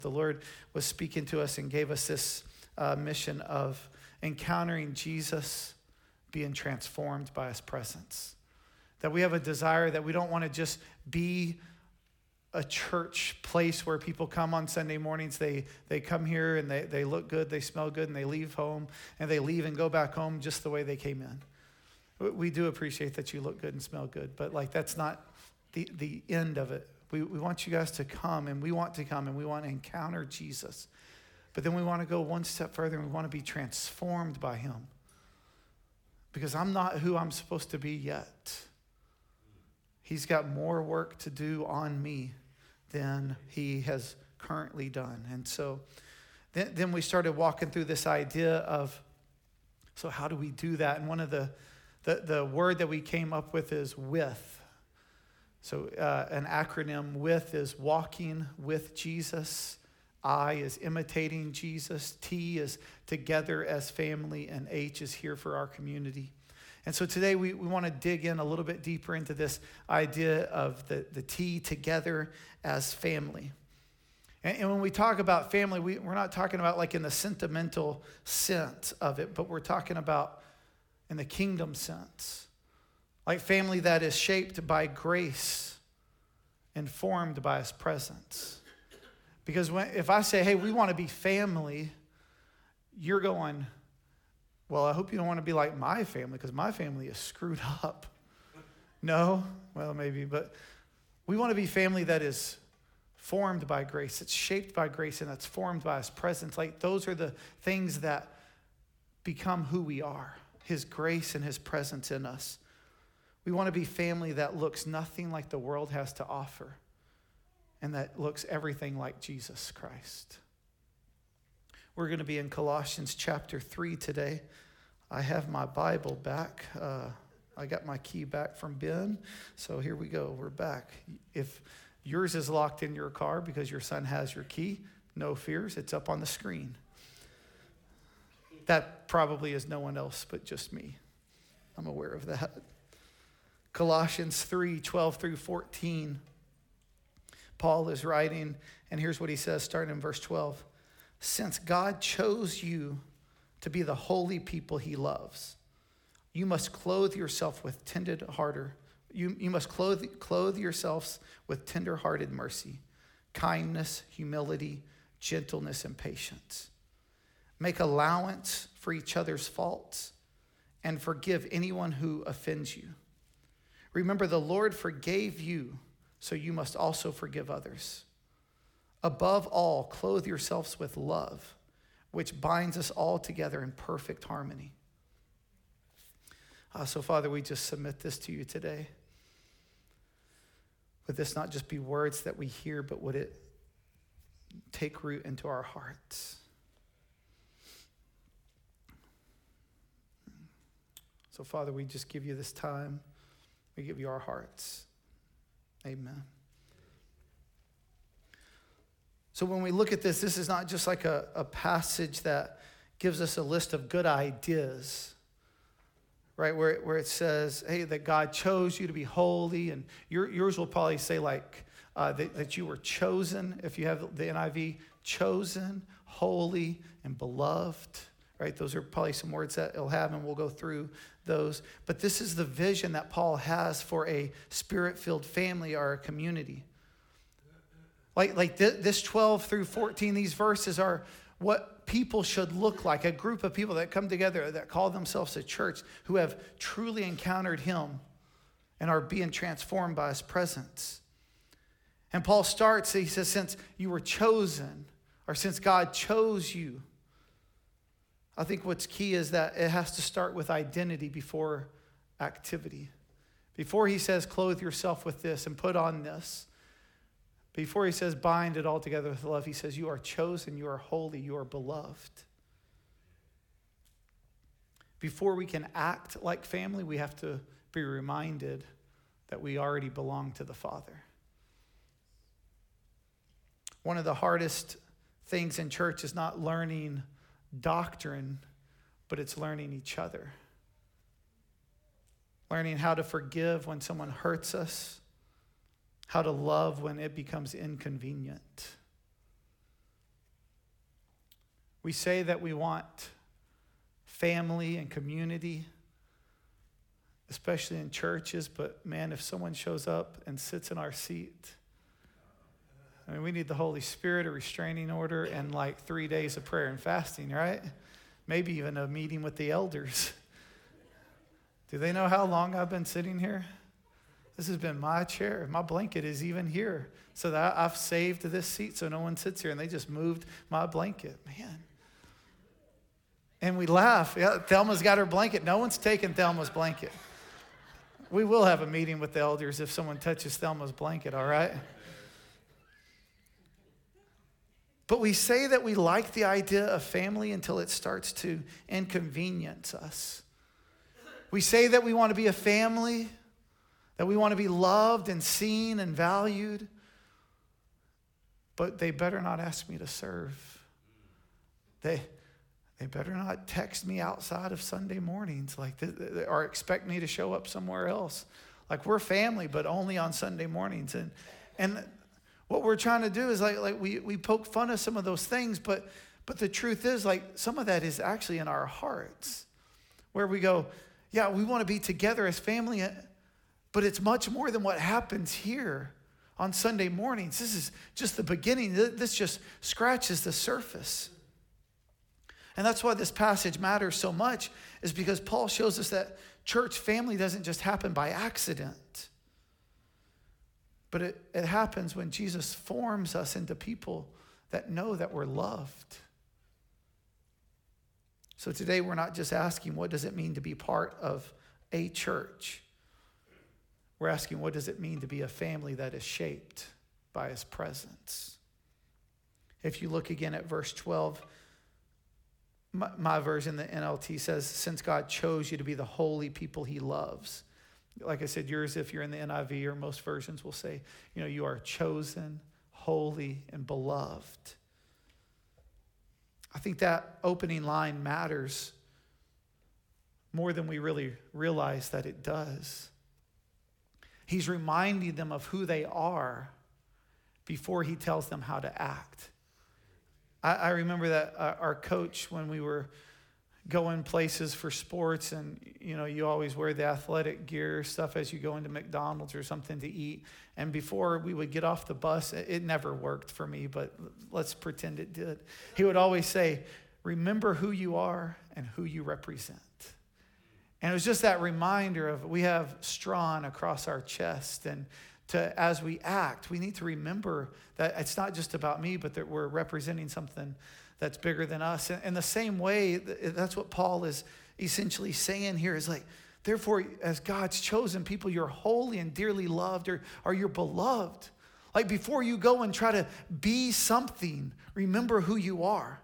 The Lord was speaking to us and gave us this mission of encountering Jesus, being transformed by his presence. That we have a desire that we don't want to just be a church place where people come on Sunday mornings. They come here and they look good, they smell good, and they leave home, and they leave and go back home just the way they came in. We do appreciate that you look good and smell good, but like that's not the end of it. We want you guys to come, and we want to come, and we want to encounter Jesus. But then we want to go one step further, and we want to be transformed by him. Because I'm not who I'm supposed to be yet. He's got more work to do on me than he has currently done. And so then we started walking through this idea of, so how do we do that? And one of the word that we came up with is with. So an acronym, with is walking with Jesus. I is imitating Jesus. T is together as family. And H is here for our community. And so today we want to dig in a little bit deeper into this idea of the T, together as family. And when we talk about family, we're not talking about like in the sentimental sense of it, but we're talking about in the kingdom sense. Like family that is shaped by grace and formed by his presence. Because if I say, hey, we want to be family, you're going, well, I hope you don't want to be like my family because my family is screwed up. No? Well, maybe. But we want to be family that is formed by grace. It's shaped by grace and that's formed by his presence. Like those are the things that become who we are. His grace and his presence in us. We want to be family that looks nothing like the world has to offer and that looks everything like Jesus Christ. We're going to be in Colossians chapter 3 today. I have my Bible back. I got my key back from Ben. So here we go. We're back. If yours is locked in your car because your son has your key, no fears. It's up on the screen. That probably is no one else but just me. I'm aware of that. Colossians 3:12 through 14. Paul is writing, and here's what he says, starting in verse 12. Since God chose you to be the holy people he loves, you must clothe yourself with you must clothe yourselves with tender-hearted mercy, kindness, humility, gentleness, and patience. Make allowance for each other's faults and forgive anyone who offends you. Remember, the Lord forgave you, so you must also forgive others. Above all, clothe yourselves with love, which binds us all together in perfect harmony. So, Father, we just submit this to you today. Would this not just be words that we hear, but would it take root into our hearts? So, Father, we just give you this time. We give you our hearts. Amen. So when we look at this is not just like a passage that gives us a list of good ideas, right? Where it says, hey, that God chose you to be holy, and yours will probably say like that you were chosen, if you have the NIV, chosen, holy, and beloved, right? Those are probably some words that it'll have, and we'll go through those. But this is the vision that Paul has for a spirit-filled family or a community. Like this 12 through 14, these verses are what people should look like, a group of people that come together that call themselves a church who have truly encountered him and are being transformed by his presence. And Paul starts, he says, since you were chosen, or since God chose you, I think what's key is that it has to start with identity before activity. Before he says, clothe yourself with this and put on this, before he says, bind it all together with love, he says, you are chosen, you are holy, you are beloved. Before we can act like family, we have to be reminded that we already belong to the Father. One of the hardest things in church is not learning doctrine, but it's learning each other. Learning how to forgive when someone hurts us, how to love when it becomes inconvenient. We say that we want family and community, especially in churches, but man, if someone shows up and sits in our seat, I mean, we need the Holy Spirit, a restraining order, and like 3 days of prayer and fasting, right? Maybe even a meeting with the elders. Do they know how long I've been sitting here? This has been my chair. My blanket is even here, so that I've saved this seat so no one sits here, and they just moved my blanket. Man. And we laugh. Yeah, Thelma's got her blanket. No one's taking Thelma's blanket. We will have a meeting with the elders if someone touches Thelma's blanket, all right? But we say that we like the idea of family until it starts to inconvenience us. We say that we want to be a family, that we want to be loved and seen and valued, but they better not ask me to serve. They better not text me outside of Sunday mornings or expect me to show up somewhere else. Like, we're family, but only on Sunday mornings. And what we're trying to do is like we poke fun of some of those things, but the truth is, like, some of that is actually in our hearts, where we go, yeah, we want to be together as family, but it's much more than what happens here on Sunday mornings. This is just the beginning. This just scratches the surface. And that's why this passage matters so much, is because Paul shows us that church family doesn't just happen by accident, but it happens when Jesus forms us into people that know that we're loved. So today we're not just asking, what does it mean to be part of a church? We're asking, what does it mean to be a family that is shaped by his presence? If you look again at verse 12, my version, the NLT, says, since God chose you to be the holy people he loves. Like I said, yours, if you're in the NIV, or most versions will say, you are chosen, holy, and beloved. I think that opening line matters more than we really realize that it does. He's reminding them of who they are before he tells them how to act. I remember that our coach, when we were going places for sports, and you always wear the athletic gear stuff as you go into McDonald's or something to eat. And before we would get off the bus, it never worked for me, but let's pretend it did. He would always say, remember who you are and who you represent. And it was just that reminder of, we have strawn across our chest, and as we act, we need to remember that it's not just about me, but that we're representing something that's bigger than us. In the same way, that's what Paul is essentially saying here, is like, therefore, as God's chosen people, you're holy and dearly loved, or you're beloved. Like, before you go and try to be something, remember who you are.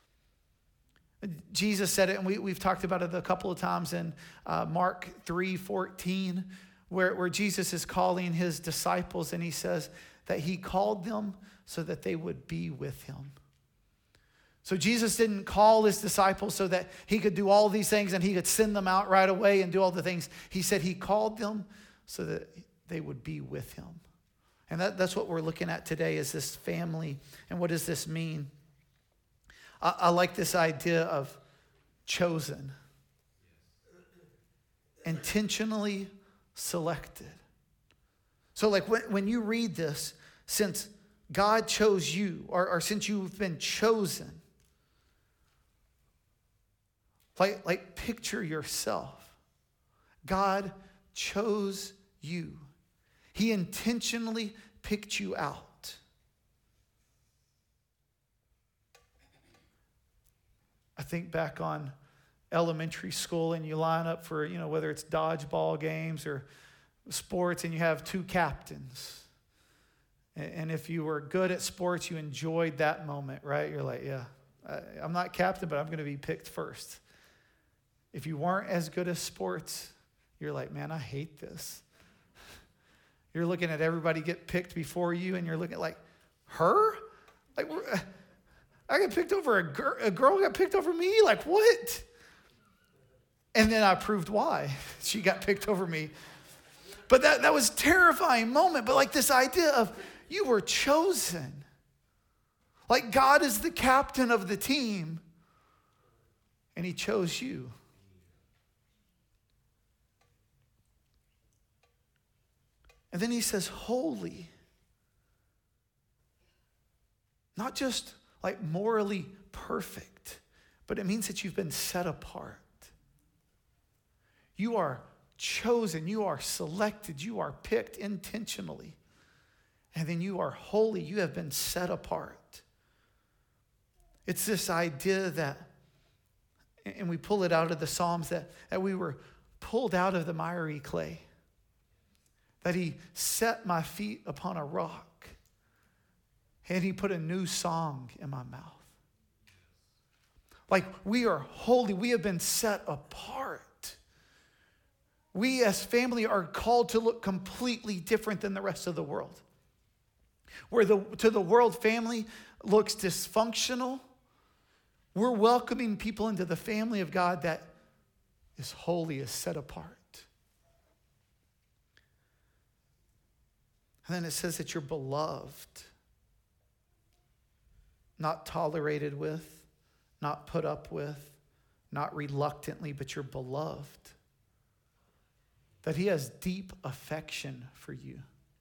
Jesus said it, and we've talked about it a couple of times in Mark 3:14, where Jesus is calling his disciples, and he says that he called them so that they would be with him. So Jesus didn't call his disciples so that he could do all these things and he could send them out right away and do all the things. He said he called them so that they would be with him. And that's what we're looking at today, is this family. And what does this mean? I like this idea of chosen, intentionally selected. So like when you read this, since God chose you, or since you've been chosen, like picture yourself. God chose you. He intentionally picked you out. I think back on elementary school, and you line up for, whether it's dodgeball games or sports, and you have two captains. And if you were good at sports, you enjoyed that moment, right? You're like, yeah, I'm not captain, but I'm going to be picked first. If you weren't as good at sports, you're like, man, I hate this. You're looking at everybody get picked before you, and you're looking like, her? Like, I got picked over a girl got picked over me? Like, what? And then I proved why she got picked over me. But that was a terrifying moment. But like this idea of, you were chosen. Like, God is the captain of the team, And he chose you. And then he says, holy. Not just like morally perfect, but it means that you've been set apart. You are chosen, you are selected, you are picked intentionally. And then you are holy, you have been set apart. It's this idea that, and we pull it out of the Psalms, that we were pulled out of the miry clay. That he set my feet upon a rock. And he put a new song in my mouth. Like we are holy, we have been set apart. We as family are called to look completely different than the rest of the world. Where to the world, family looks dysfunctional, we're welcoming people into the family of God that is holy, is set apart. And then it says that you're beloved, not tolerated with, not put up with, not reluctantly, but you're beloved. That he has deep affection for you.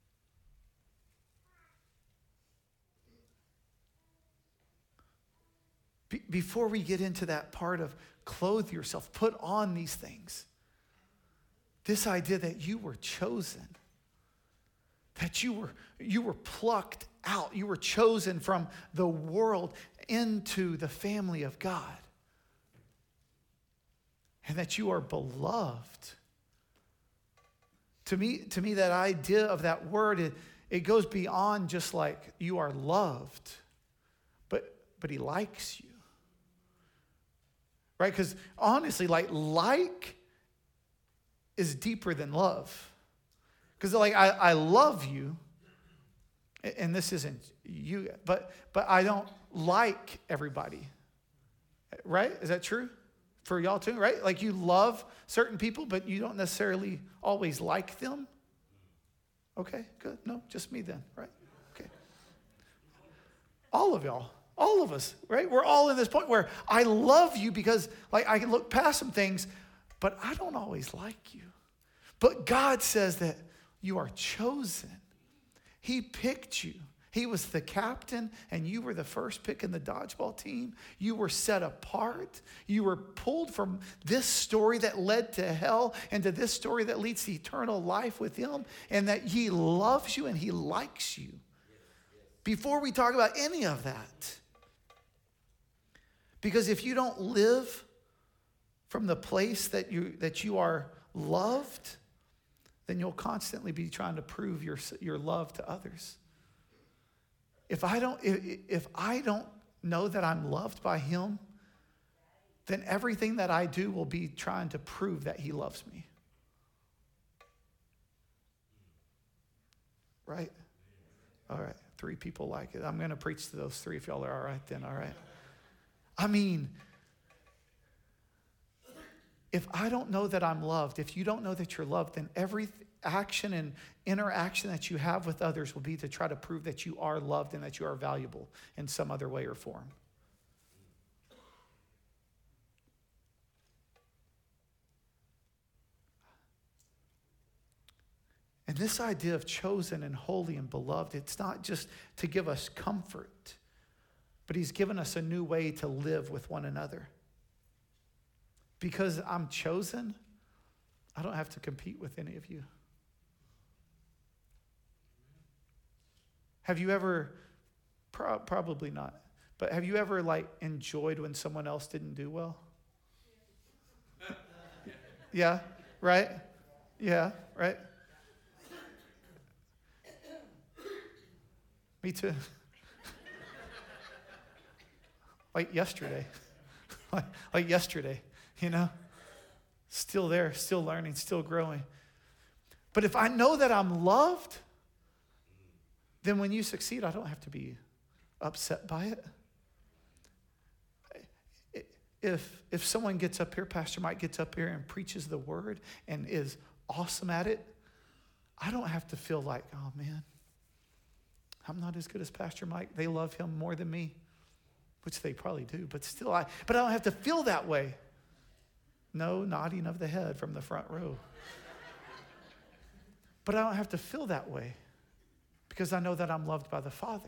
Before we get into that part of clothe yourself, put on these things. This idea that you were chosen. That you were plucked out. You were chosen from the world into the family of God. And that you are beloved. To me, that idea of that word, it goes beyond just like you are loved, but he likes you. Right? Because honestly, like is deeper than love. Because like I love you, and this isn't you, but I don't like everybody. Right? Is that true? For y'all too, right? Like you love certain people, but you don't necessarily always like them. Okay, good. No, just me then, right? Okay. All of y'all, all of us, right? We're all in this point where I love you because like I can look past some things, but I don't always like you. But God says that you are chosen. He picked you. He was the captain, and you were the first pick in the dodgeball team. You were set apart. You were pulled from this story that led to hell into this story that leads to eternal life with him, and that he loves you and he likes you. Before we talk about any of that, because if you don't live from the place that you are loved, then you'll constantly be trying to prove your love to others. If I don't know that I'm loved by him, then everything that I do will be trying to prove that he loves me. Right? All right. 3 people like it. I'm going to preach to those 3 if y'all are all right then. All right. I mean, if I don't know that I'm loved, if you don't know that you're loved, then every action and interaction that you have with others will be to try to prove that you are loved and that you are valuable in some other way or form. And this idea of chosen and holy and beloved, it's not just to give us comfort, but he's given us a new way to live with one another. Because I'm chosen, I don't have to compete with any of you. Have you ever, probably not, but have you ever like enjoyed when someone else didn't do well? Yeah, right? Yeah, right? Me too. Like yesterday. like yesterday, you know? Still there, still learning, still growing. But if I know that I'm loved, then when you succeed, I don't have to be upset by it. If someone gets up here, Pastor Mike gets up here and preaches the word and is awesome at it, I don't have to feel like, oh man, I'm not as good as Pastor Mike. They love him more than me, which they probably do, but still but I don't have to feel that way. No nodding of the head from the front row. But I don't have to feel that way because I know that I'm loved by the Father.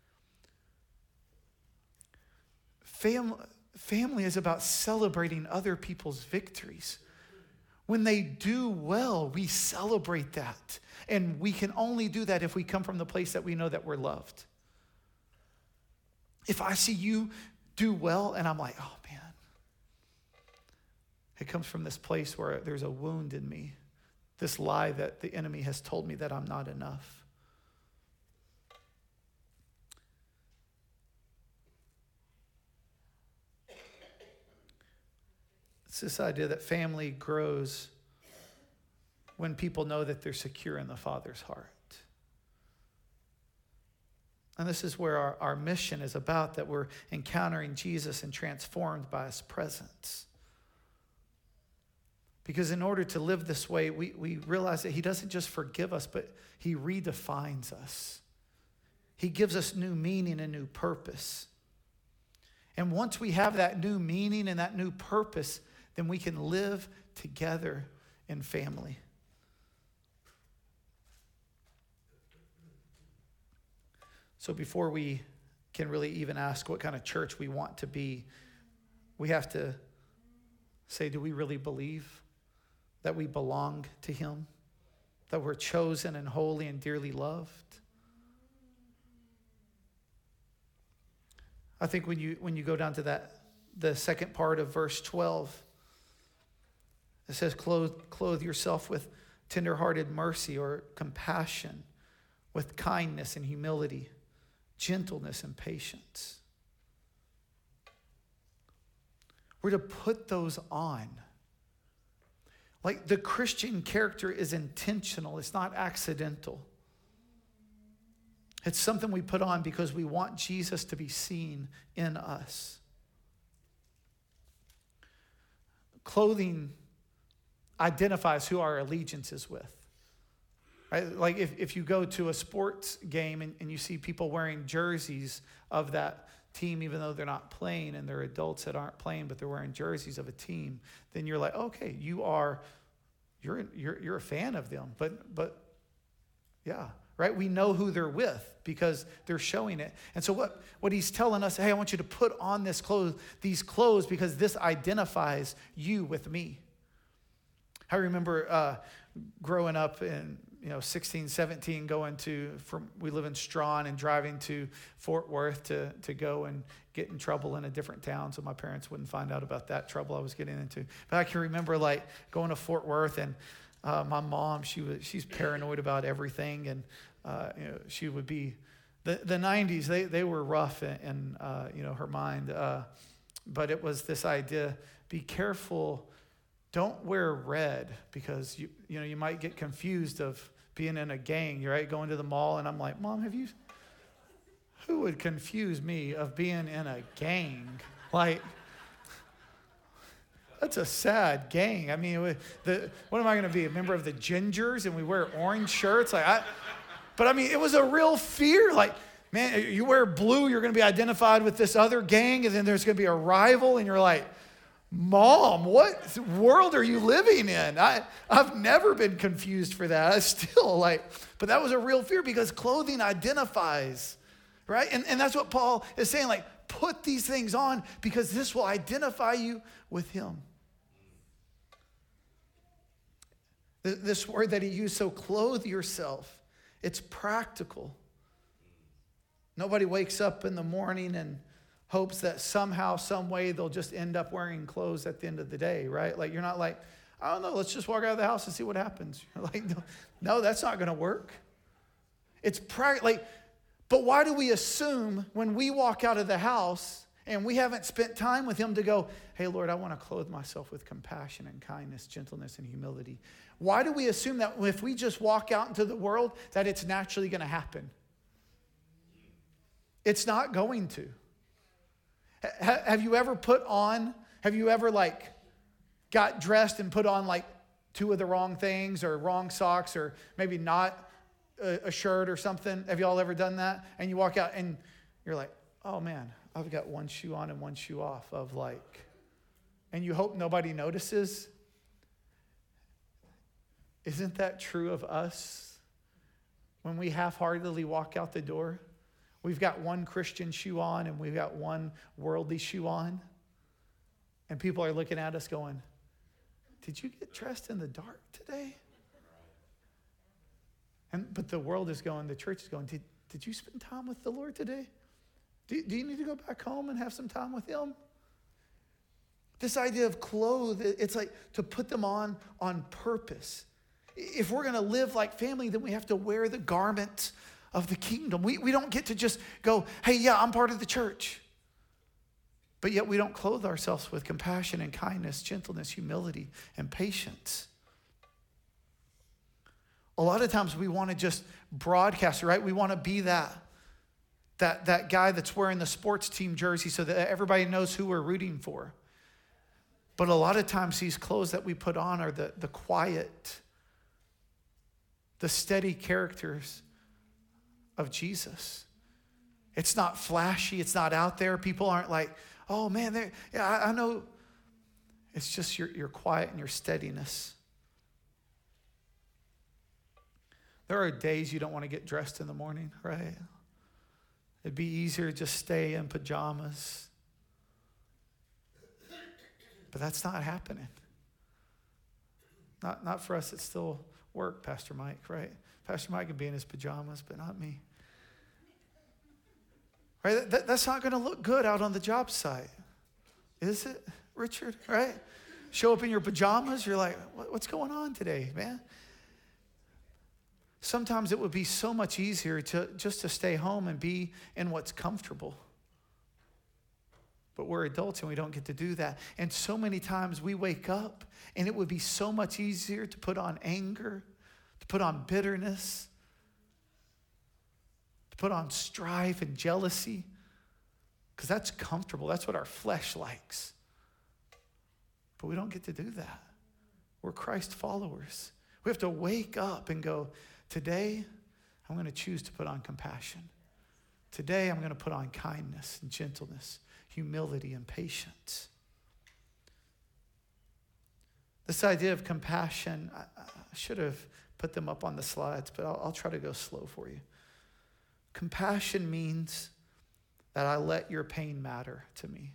Family is about celebrating other people's victories. When they do well, we celebrate that. And we can only do that if we come from the place that we know that we're loved. If I see you do well and I'm like, oh man, it comes from this place where there's a wound in me, this lie that the enemy has told me that I'm not enough. It's this idea that family grows when people know that they're secure in the Father's heart. And this is where our mission is about, that we're encountering Jesus and transformed by his presence. Because in order to live this way, we realize that he doesn't just forgive us, but he redefines us. He gives us new meaning and new purpose. And once we have that new meaning and that new purpose, then we can live together in family. So before we can really even ask what kind of church we want to be, we have to say, do we really believe that we belong to him? That we're chosen and holy and dearly loved? I think when you go down to the second part of verse 12, it says, clothe yourself with tenderhearted mercy or compassion, with kindness and humility, gentleness and patience. We're to put those on. Like, the Christian character is intentional. It's not accidental. It's something we put on because we want Jesus to be seen in us. Clothing identifies who our allegiance is with. Right? Like if you go to a sports game and you see people wearing jerseys of that team, even though they're not playing and they're adults that aren't playing, but they're wearing jerseys of a team, then you're like, okay, you're a fan of them. But yeah, right? We know who they're with because they're showing it. And so what he's telling us, hey, I want you to put on these clothes because this identifies you with me. I remember growing up in 16, 17, we live in Strawn and driving to Fort Worth to go and get in trouble in a different town so my parents wouldn't find out about that trouble I was getting into. But I can remember like going to Fort Worth and my mom, she's paranoid about everything. And, she would be, the 90s, they were rough in her mind. But it was this idea, be careful. Don't wear red because you might get confused of being in a gang, right? Going to the mall and I'm like, Mom, who would confuse me of being in a gang? Like, that's a sad gang. I mean, what am I going to be, a member of the Gingers and we wear orange shirts? But I mean, it was a real fear. Like, man, you wear blue, you're going to be identified with this other gang and then there's going to be a rival and you're like, Mom, what world are you living in? I've never been confused for that. I still but that was a real fear because clothing identifies, right? And that's what Paul is saying, like, put these things on because this will identify you with him. This word that he used, so clothe yourself, it's practical. Nobody wakes up in the morning and hopes that somehow, some way, they'll just end up wearing clothes at the end of the day, right? Like, you're not like, I don't know, let's just walk out of the house and see what happens. You're like, no, that's not going to work. It's but why do we assume when we walk out of the house and we haven't spent time with him to go, hey, Lord, I want to clothe myself with compassion and kindness, gentleness, and humility? Why do we assume that if we just walk out into the world that it's naturally going to happen? It's not going to. Have you ever got dressed and put on like two of the wrong things or wrong socks or maybe not a shirt or something? Have you all ever done that? And you walk out and you're like, oh man, I've got one shoe on and one shoe off and you hope nobody notices. Isn't that true of us when we half-heartedly walk out the door? We've got one Christian shoe on and we've got one worldly shoe on. And people are looking at us going, did you get dressed in the dark today? But the world is going, the church is going, did you spend time with the Lord today? Do you need to go back home and have some time with him? This idea of clothes, it's like to put them on purpose. If we're going to live like family, then we have to wear the garment of the kingdom. We don't get to just go, hey, yeah, I'm part of the church. But yet we don't clothe ourselves with compassion and kindness, gentleness, humility, and patience. A lot of times we want to just broadcast, right? We want to be that guy that's wearing the sports team jersey so that everybody knows who we're rooting for. But a lot of times these clothes that we put on are the quiet, the steady characters of Jesus. It's not flashy. It's not out there. People aren't like, oh man, I know. It's just your quiet and your steadiness. There are days you don't want to get dressed in the morning, right? It'd be easier to just stay in pajamas. But that's not happening. Not for us. It's still work, Pastor Mike, right? Pastor Mike can be in his pajamas, but not me. Right? That's not going to look good out on the job site. Is it, Richard? Right? Show up in your pajamas, you're like, what's going on today, man? Sometimes it would be so much easier just to stay home and be in what's comfortable. But we're adults and we don't get to do that. And so many times we wake up and it would be so much easier to put on anger, to put on bitterness, to put on strife and jealousy, because that's comfortable. That's what our flesh likes. But we don't get to do that. We're Christ followers. We have to wake up and go, today I'm going to choose to put on compassion. Today I'm going to put on kindness and gentleness, humility and patience. This idea of compassion, I should have put them up on the slides, but I'll try to go slow for you. Compassion means that I let your pain matter to me.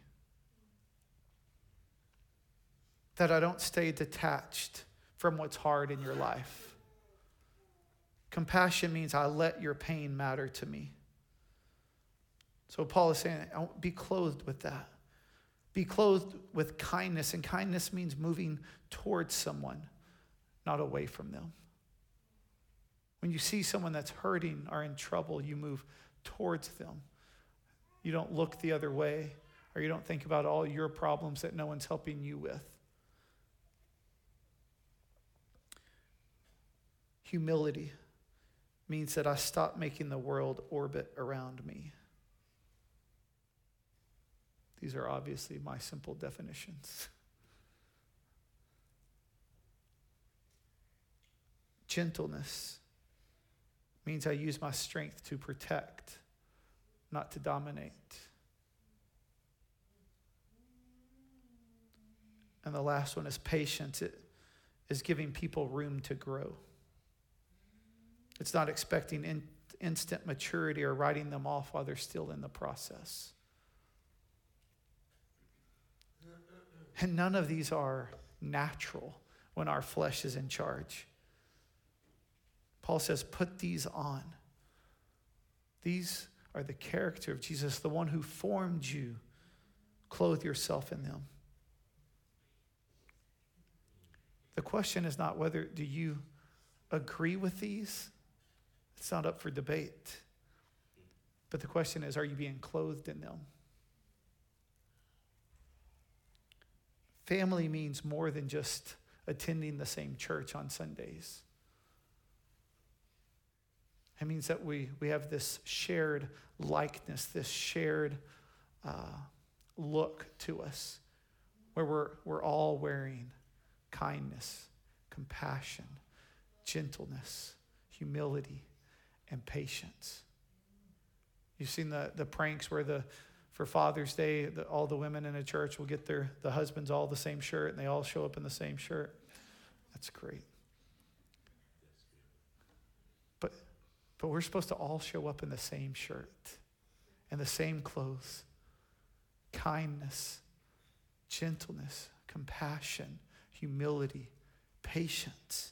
That I don't stay detached from what's hard in your life. Compassion means I let your pain matter to me. So Paul is saying, be clothed with that. Be clothed with kindness, and kindness means moving towards someone, not away from them. When you see someone that's hurting or in trouble, you move towards them. You don't look the other way, or you don't think about all your problems that no one's helping you with. Humility means that I stop making the world orbit around me. These are obviously my simple definitions. Gentleness means I use my strength to protect, not to dominate. And the last one is patience. It is giving people room to grow. It's not expecting instant maturity or writing them off while they're still in the process. And none of these are natural when our flesh is in charge. Paul says, put these on. These are the character of Jesus, the one who formed you. Clothe yourself in them. The question is not whether do you agree with these. It's not up for debate. But the question is, are you being clothed in them? Family means more than just attending the same church on Sundays. It means that we have this shared likeness, this shared look to us, where we're all wearing kindness, compassion, gentleness, humility, and patience. You've seen the pranks where For Father's Day, all the women in a church will get the husbands all the same shirt, and they all show up in the same shirt. That's great. But we're supposed to all show up in the same shirt and the same clothes. Kindness, gentleness, compassion, humility, patience.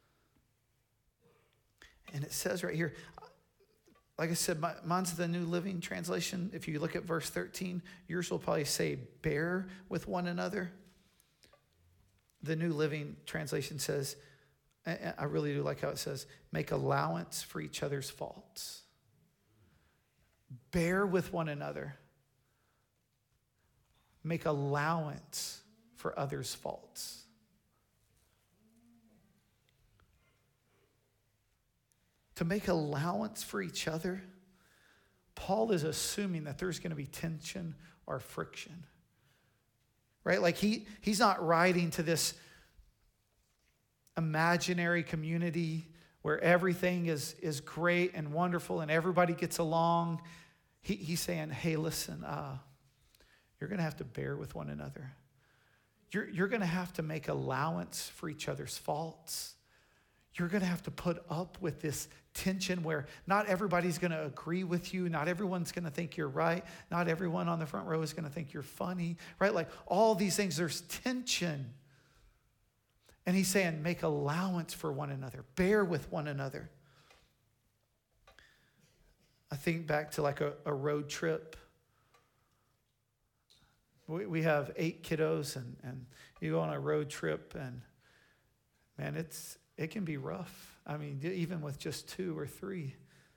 And it says right here, like I said, mine's the New Living Translation. If you look at verse 13, yours will probably say, bear with one another. The New Living Translation says, I really do like how it says, make allowance for each other's faults. Bear with one another. Make allowance for others' faults. To make allowance for each other, Paul is assuming that there's going to be tension or friction. Right? Like he's not writing to this imaginary community where everything is great and wonderful and everybody gets along. He's saying, hey, listen, you're going to have to bear with one another. You're going to have to make allowance for each other's faults. You're going to have to put up with this tension where not everybody's going to agree with you. Not everyone's going to think you're right. Not everyone on the front row is going to think you're funny, right? Like all these things, there's tension. And he's saying, make allowance for one another. Bear with one another. I think back to like a road trip. We have 8 kiddos, and you go on a road trip, and man, it can be rough. I mean, even with just 2 or 3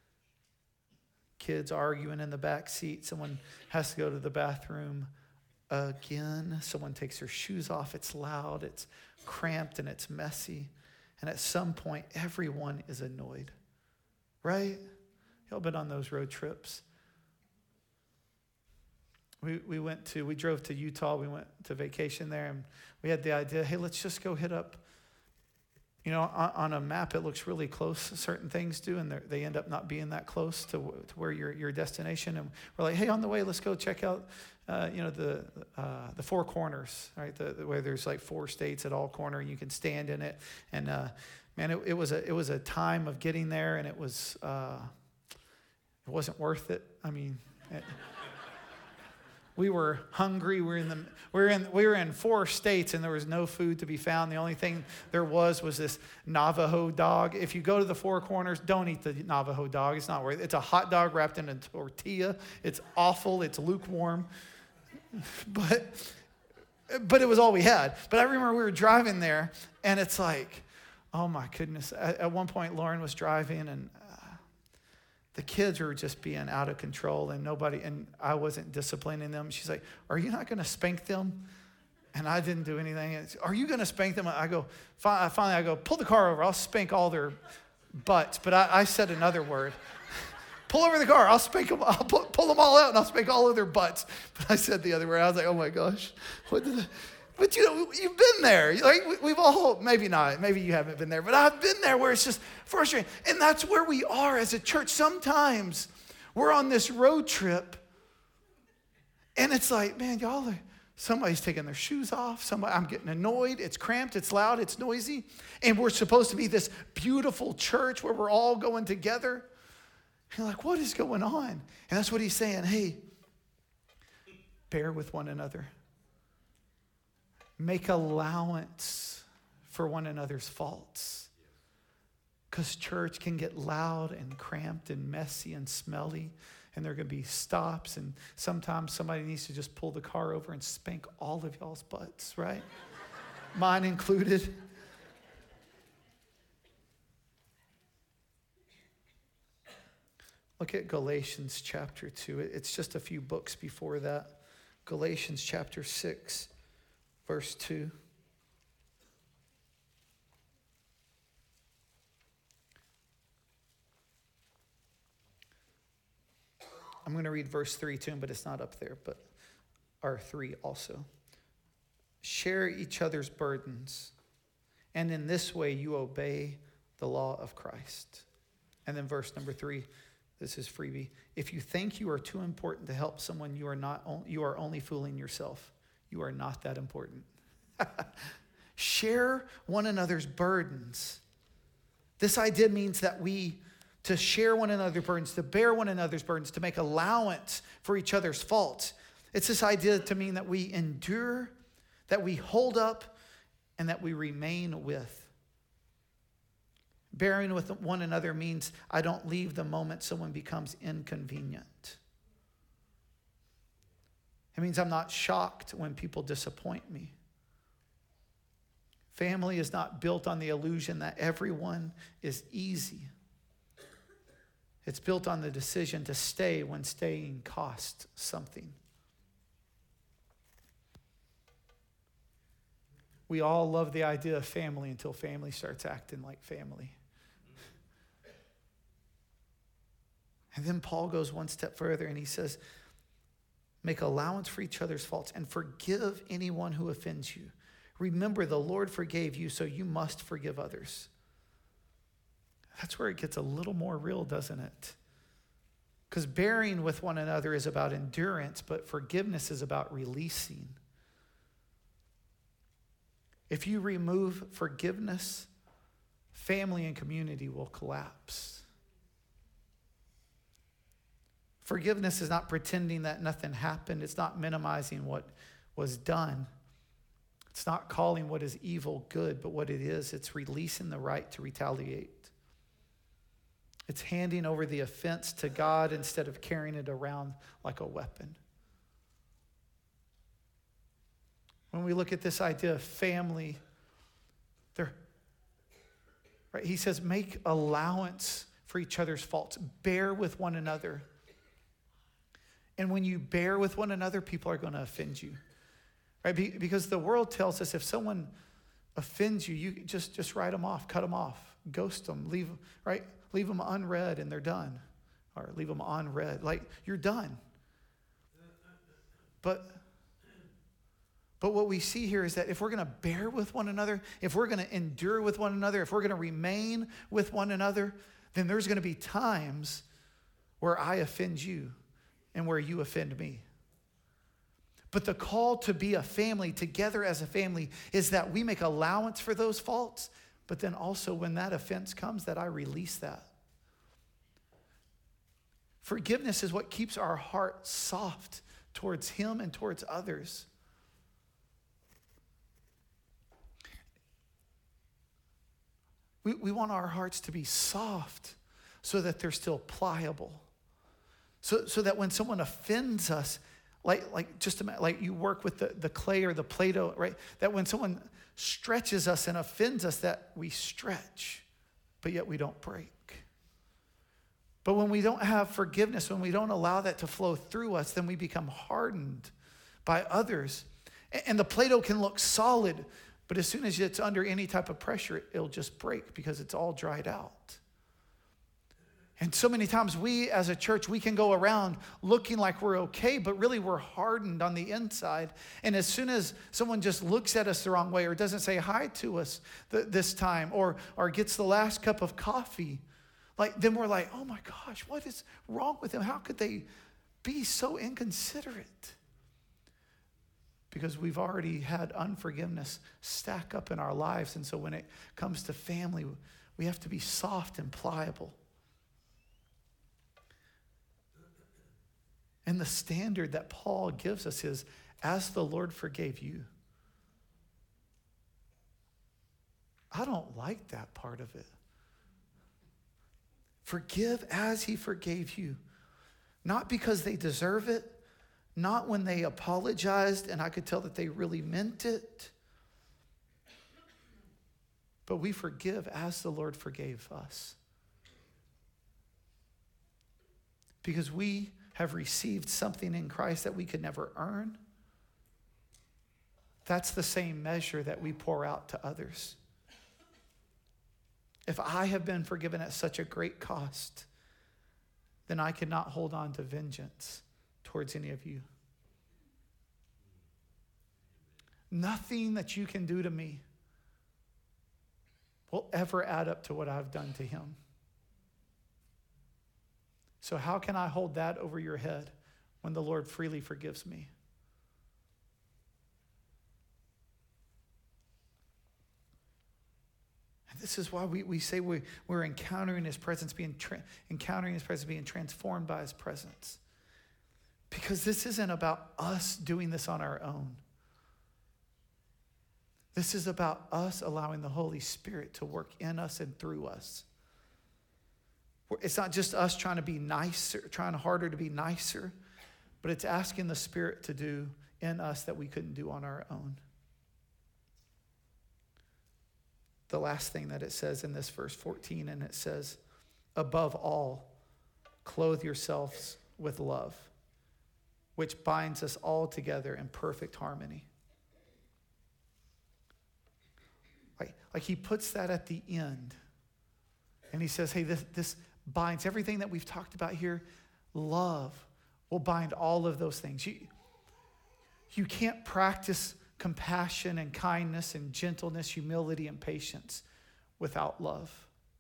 kids arguing in the back seat, someone has to go to the bathroom again. Someone takes their shoes off. It's loud, it's cramped, and it's messy. And at some point, everyone is annoyed, right? Y'all been on those road trips. We drove to Utah. We went to vacation there, and we had the idea, hey, let's just go hit up. You know, on a map, it looks really close. Certain things do, and they end up not being that close to where your destination. And we're like, hey, on the way, let's go check out, the Four Corners, right? Where there's like 4 states at all corner, and you can stand in it. And man, it was a time of getting there, and it wasn't worth it. I mean. We were hungry. We were in 4 states, and there was no food to be found. The only thing there was this Navajo dog. If you go to the Four Corners, don't eat the Navajo dog. It's not worth it. It's a hot dog wrapped in a tortilla. It's awful. It's lukewarm. But it was all we had. But I remember we were driving there, and it's like, oh my goodness. At one point, Lauren was driving, and the kids were just being out of control, and I wasn't disciplining them. She's like, are you not going to spank them? And I didn't do anything. Are you going to spank them? Finally I go, pull the car over. I'll spank all their butts. But I said another word. Pull over the car. I'll spank them. I'll pull them all out, and I'll spank all of their butts. But I said the other word. I was like, oh my gosh. But you've been there. Like we've all, maybe not, maybe you haven't been there, but I've been there where it's just frustrating. And that's where we are as a church. Sometimes we're on this road trip, and it's like, man, somebody's taking their shoes off. I'm getting annoyed. It's cramped. It's loud. It's noisy. And we're supposed to be this beautiful church where we're all going together. And you're like, what is going on? And that's what he's saying. Hey, bear with one another. Make allowance for one another's faults. Because church can get loud and cramped and messy and smelly. And there are going to be stops. And sometimes somebody needs to just pull the car over and spank all of y'all's butts, right? Mine included. Look at Galatians chapter 2. It's just a few books before that. Galatians chapter 6. Verse 2. I'm going to read verse 3 too, but it's not up there, or 3 also. Share each other's burdens, and in this way you obey the law of Christ. And then verse number 3, This is freebie. If you think you are too important to help someone, you are only fooling yourself. You are not that important. Share one another's burdens. This idea means that to share one another's burdens, to bear one another's burdens, to make allowance for each other's faults. It's this idea to mean that we endure, that we hold up, and that we remain with. Bearing with one another means I don't leave the moment someone becomes inconvenient. It means I'm not shocked when people disappoint me. Family is not built on the illusion that everyone is easy. It's built on the decision to stay when staying costs something. We all love the idea of family until family starts acting like family. And then Paul goes one step further and he says, make allowance for each other's faults and forgive anyone who offends you. Remember, the Lord forgave you, so you must forgive others. That's where it gets a little more real, doesn't it? Because bearing with one another is about endurance, but forgiveness is about releasing. If you remove forgiveness, family and community will collapse. Forgiveness is not pretending that nothing happened. It's not minimizing what was done. It's not calling what is evil good, but what it is, it's releasing the right to retaliate. It's handing over the offense to God instead of carrying it around like a weapon. When we look at this idea of family, right, he says, make allowance for each other's faults. Bear with one another. And when you bear with one another, people are going to offend you. Right? Because the world tells us if someone offends you, you just write them off, cut them off, ghost them, leave them unread and they're done. Or leave them unread. Like, you're done. But what we see here is that if we're going to bear with one another, if we're going to endure with one another, if we're going to remain with one another, then there's going to be times where I offend you and where you offend me. But the call to be a family, together as a family, is that we make allowance for those faults, but then also when that offense comes, that I release that. Forgiveness is what keeps our heart soft towards him and towards others. We want our hearts to be soft so that they're still pliable. So that when someone offends us, like you work with the clay or the Play-Doh, right? That when someone stretches us and offends us, that we stretch, but yet we don't break. But when we don't have forgiveness, when we don't allow that to flow through us, then we become hardened by others. And the Play-Doh can look solid, but as soon as it's under any type of pressure, it'll just break because it's all dried out. And so many times we as a church, we can go around looking like we're okay, but really we're hardened on the inside. And as soon as someone just looks at us the wrong way or doesn't say hi to us this time or gets the last cup of coffee, then we're like, oh my gosh, what is wrong with them? How could they be so inconsiderate? Because we've already had unforgiveness stack up in our lives. And so when it comes to family, we have to be soft and pliable. And the standard that Paul gives us is, as the Lord forgave you. I don't like that part of it. Forgive as he forgave you. Not because they deserve it, not when they apologized and I could tell that they really meant it, but we forgive as the Lord forgave us. Because we have received something in Christ that we could never earn. That's the same measure that we pour out to others. If I have been forgiven at such a great cost, then I cannot hold on to vengeance towards any of you. Nothing that you can do to me will ever add up to what I've done to him. So how can I hold that over your head when the Lord freely forgives me? And this is why we say we're encountering his presence, being transformed by his presence. Because this isn't about us doing this on our own. This is about us allowing the Holy Spirit to work in us and through us. It's not just us trying to be nicer, trying harder to be nicer, but it's asking the Spirit to do in us that we couldn't do on our own. The last thing that it says in this verse 14, and it says, above all, clothe yourselves with love, which binds us all together in perfect harmony. Like he puts that at the end. And he says, hey, this binds everything that we've talked about here. Love will bind all of those things. You can't practice compassion and kindness and gentleness, humility and patience without love.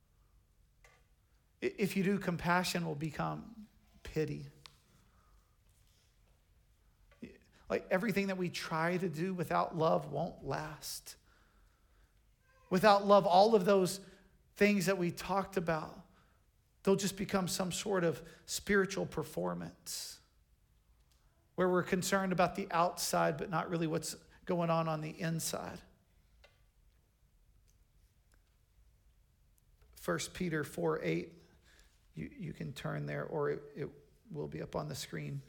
If you do, compassion will become pity. Like everything that we try to do without love won't last. Without love, all of those things that we talked about, they'll just become some sort of spiritual performance where we're concerned about the outside, but not really what's going on the inside. 1 Peter 4:8, you can turn there, or it will be up on the screen.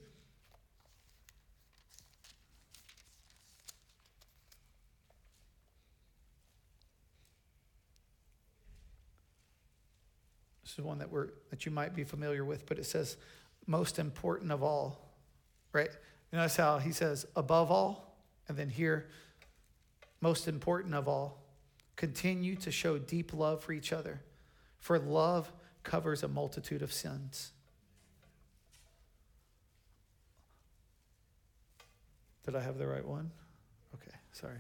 This is one that you might be familiar with, but it says, most important of all, right? You notice how he says, above all, and then here, most important of all, continue to show deep love for each other, for love covers a multitude of sins. Did I have the right one? Okay, sorry.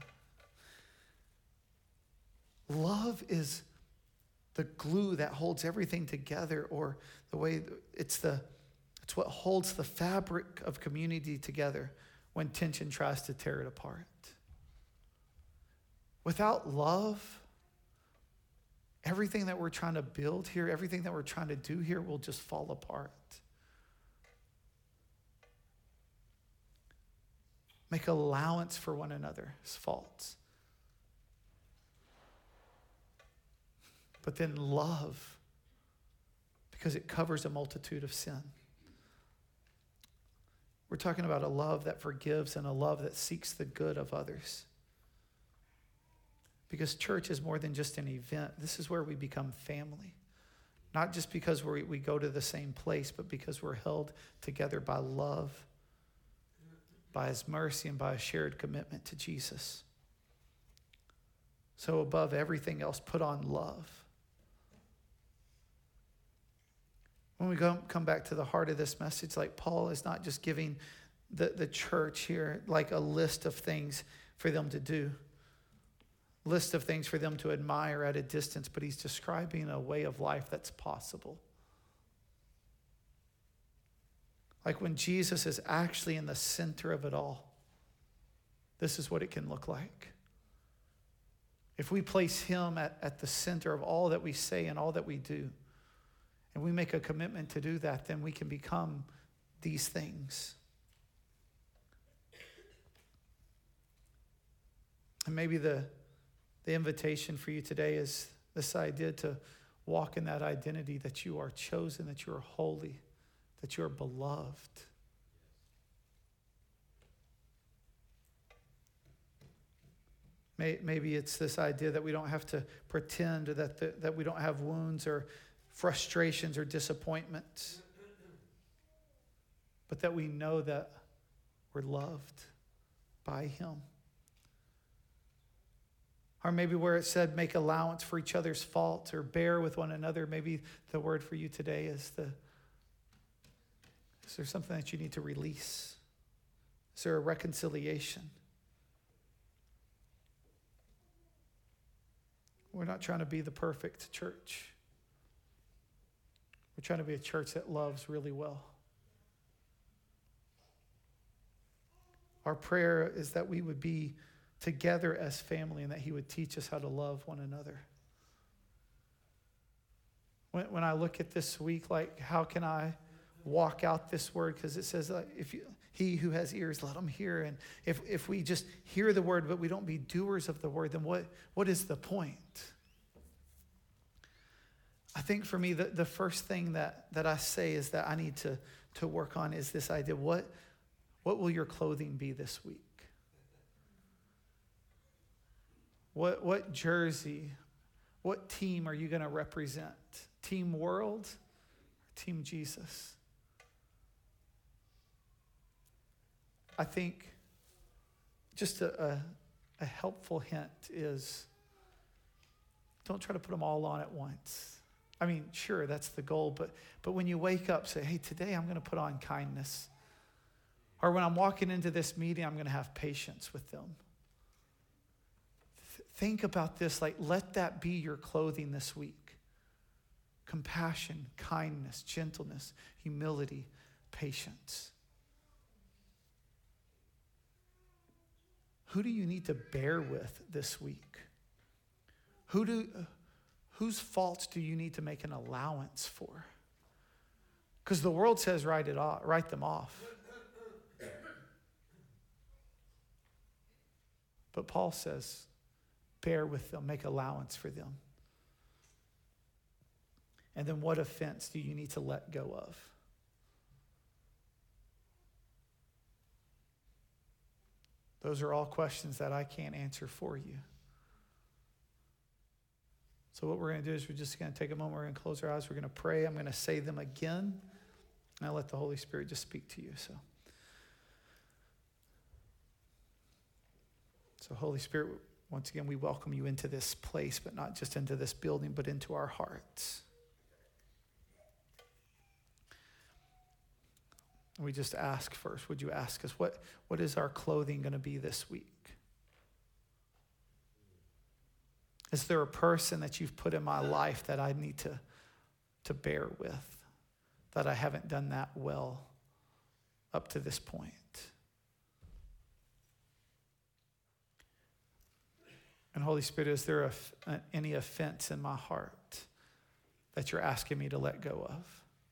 Love is the glue that holds everything together, or the way it's what holds the fabric of community together when tension tries to tear it apart. Without love, everything that we're trying to build here, everything that we're trying to do here will just fall apart. Make allowance for one another's faults. But then love, because it covers a multitude of sin. We're talking about a love that forgives and a love that seeks the good of others. Because church is more than just an event. This is where we become family. Not just because we go to the same place, but because we're held together by love, by his mercy, and by a shared commitment to Jesus. So above everything else, put on love. When we come back to the heart of this message, like Paul is not just giving the church here like a list of things for them to do, list of things for them to admire at a distance, but he's describing a way of life that's possible. Like when Jesus is actually in the center of it all, this is what it can look like. If we place him at the center of all that we say and all that we do, and we make a commitment to do that, then we can become these things. And maybe the invitation for you today is this idea to walk in that identity that you are chosen, that you are holy, that you are beloved. Maybe it's this idea that we don't have to pretend that we don't have wounds or frustrations or disappointments, but that we know that we're loved by him. Or maybe where it said make allowance for each other's faults or bear with one another, maybe the word for you today is there something that you need to release? Is there a reconciliation? We're not trying to be the perfect church. We're trying to be a church that loves really well. Our prayer is that we would be together as family and that he would teach us how to love one another. When I look at this week, like, how can I walk out this word? Because it says, he who has ears, let him hear. And if we just hear the word, but we don't be doers of the word, then what is the point? I think for me, the first thing that I say is that I need to work on is this idea. What will your clothing be this week? What jersey, what team are you going to represent? Team World or Team Jesus? I think just a helpful hint is don't try to put them all on at once. I mean, sure, that's the goal, but when you wake up, say, hey, today I'm going to put on kindness. Or when I'm walking into this meeting, I'm going to have patience with them. Think about this, like, let that be your clothing this week. Compassion, kindness, gentleness, humility, patience. Who do you need to bear with this week? Whose faults do you need to make an allowance for? Because the world says write them off. But Paul says, bear with them, make allowance for them. And then what offense do you need to let go of? Those are all questions that I can't answer for you. So what we're going to do is we're just going to take a moment. We're going to close our eyes. We're going to pray. I'm going to say them again. And I'll let the Holy Spirit just speak to you. So Holy Spirit, once again, we welcome you into this place, but not just into this building, but into our hearts. And we just ask first, would you ask us, what is our clothing going to be this week? Is there a person that you've put in my life that I need to bear with, that I haven't done that well up to this point? And Holy Spirit, is there any offense in my heart that you're asking me to let go of?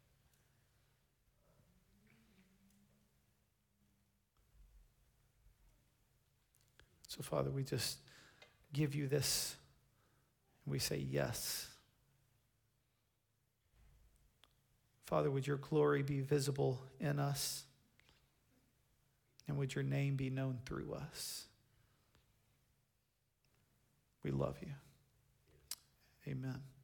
So, Father, we just give you this, and we say yes. Father, would your glory be visible in us, and would your name be known through us? We love you. Amen.